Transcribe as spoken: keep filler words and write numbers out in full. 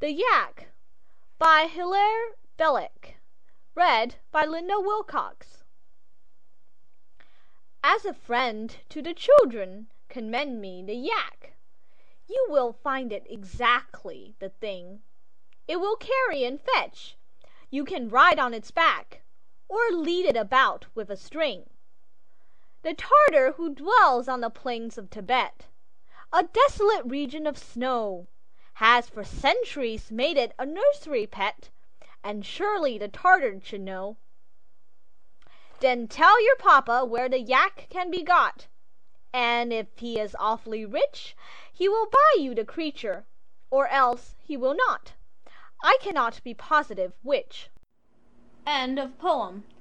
THE YAK by Hilaire Belloc. Read by Linda Wilcox. As a friend to the children commend me the yak. You will find it exactly the thing. It will carry and fetch. You can ride on its back, or lead it about with a string. The Tartar who dwells on the plains of Tibet, a desolate region of snow, has for centuries made it a nursery pet, and surely the Tartar should know. Then tell your papa where the yak can be got, and if he is awfully rich, he will buy you the creature, or else he will not. I cannot be positive which. End of poem.